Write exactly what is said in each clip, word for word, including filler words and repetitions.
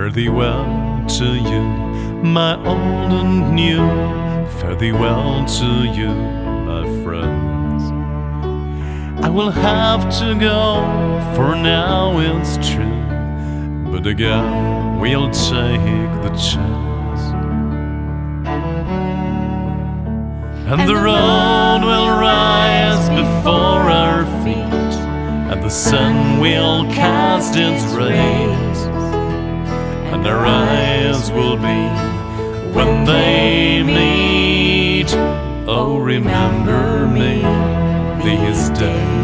Fare thee well to you, my old and new. Fare thee well to you, my friends. I will have to go, for now it's true, but again we'll take the chance. And, and the road will rise before our feet, and the sun will cast its rays, and our eyes will be when they meet. Oh, remember me these days.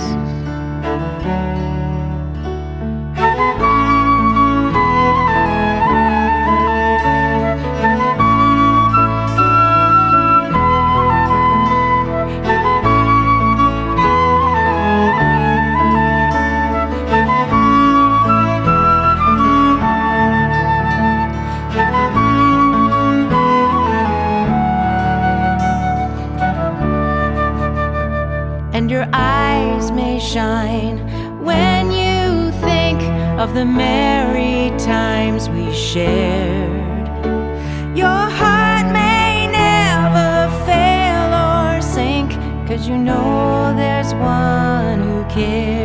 And your eyes may shine when you think of the merry times we shared. Your heart may never fail or sink, 'cause you know there's one who cares.